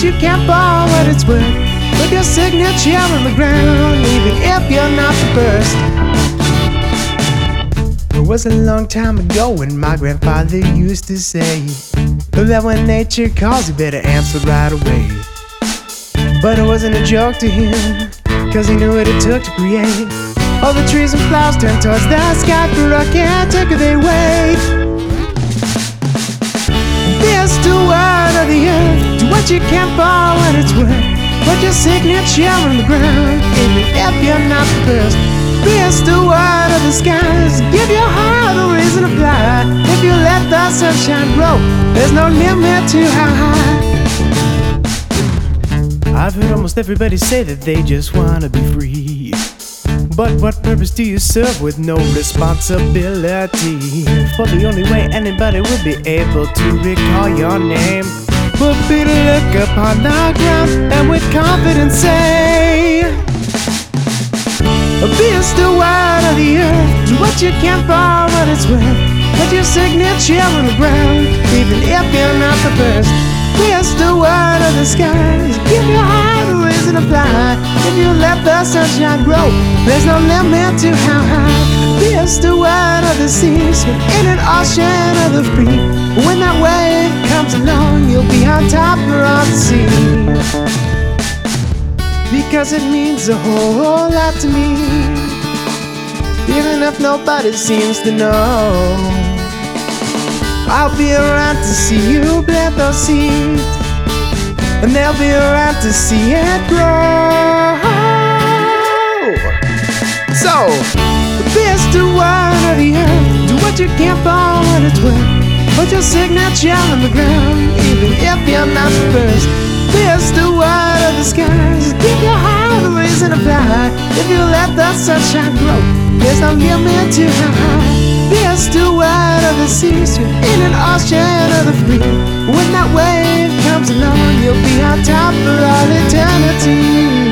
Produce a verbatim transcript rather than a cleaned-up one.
what you can't for what it's worth. Put your signature on the ground, even if you're not the first. It was a long time ago when my grandfather used to say that when nature calls you better answer right away. But it wasn't a joke to him, cause he knew what it took to create. All the trees and flowers turned towards the sky for a caretaker they wait. Be a steward of the earth, do what you can for what it's worth. Put your signature on the ground, even if you're not the first. Be a steward of the skies, give your heart a reason to fly. If you let the sunshine grow, there's no limit to how high. I've heard almost everybody say that they just wanna be free. But what purpose do you serve with no responsibility? For the only way anybody would be able to recall your name would be to look upon the ground and with confidence say, be a steward of the earth, do what you can for what it's worth. Put your signature on the ground, even if you're not the first. Be a steward of the skies, give your heart a reason to fly. If you let the sunshine grow, there's no limit to how high. Be a steward of the seas, in an ocean of the free. When that wave comes along, you'll be on top of the sea. Because it means a whole lot to me, even if nobody seems to know. I'll be around to see you plant those seeds, and they'll be around to see it grow. So, be a steward of the earth, do what you can for what it's worth. Put your signature on the ground, even if you're not the first. Be a steward of the skies, give your heart a reason to fly. If you let the sunshine grow, there's no limit to how high. Be a steward of the seas, in an ocean of the free. When that wave comes along, you'll be on top for all eternity.